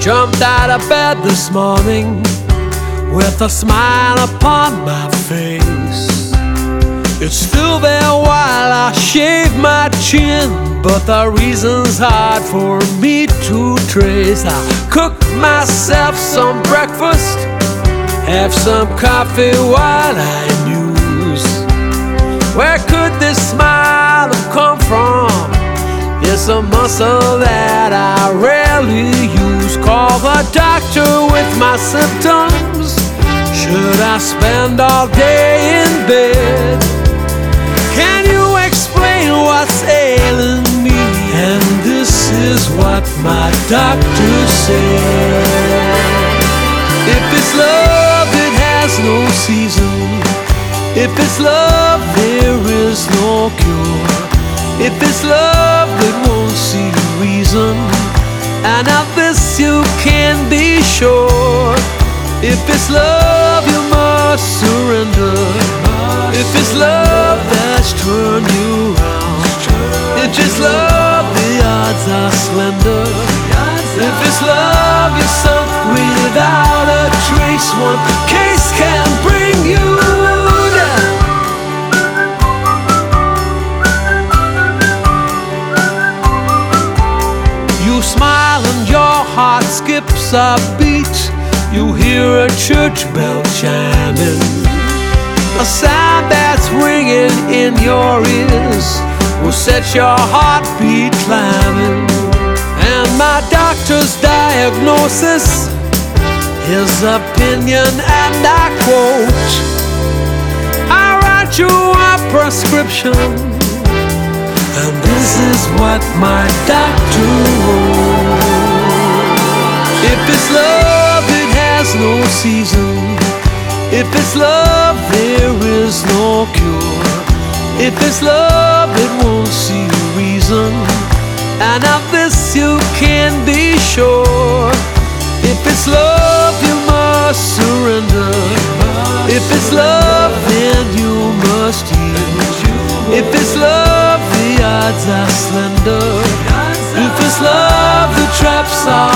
Jumped out of bed this morning with a smile upon my face. It's still there while I shave my chin, but the reason's hard for me to trace. I cook myself some breakfast, have some coffee while I muse. Where could this smile have come from? It's a muscle that I rarely use. Call the doctor with my symptoms. Should I spend all day in bed? Can you explain what's ailing me? And this is what my doctor said. If it's love, it has no season. If it's love, there is no cure. If it's love, it won't see reason, and of this you can be sure. If it's love, you must surrender. If it's love that's turned you round, if it's love, the odds are slender. If it's love, you're sunk without a trace. One case can bring you down. You smile and your heart skips a beat. You hear a church bell chiming, a sound that's ringing in your ears will set your heartbeat climbing. And my doctor's diagnosis, his opinion, and I quote, I write you a prescription, and this is what my doctor wrote. If it's love, it has no season. If it's love, there is no cure. If it's love, it won't see reason, and of this you can be sure. If it's love, you must surrender. If it's love, then you must yield. If it's love, the odds are slender. If it's love, the traps are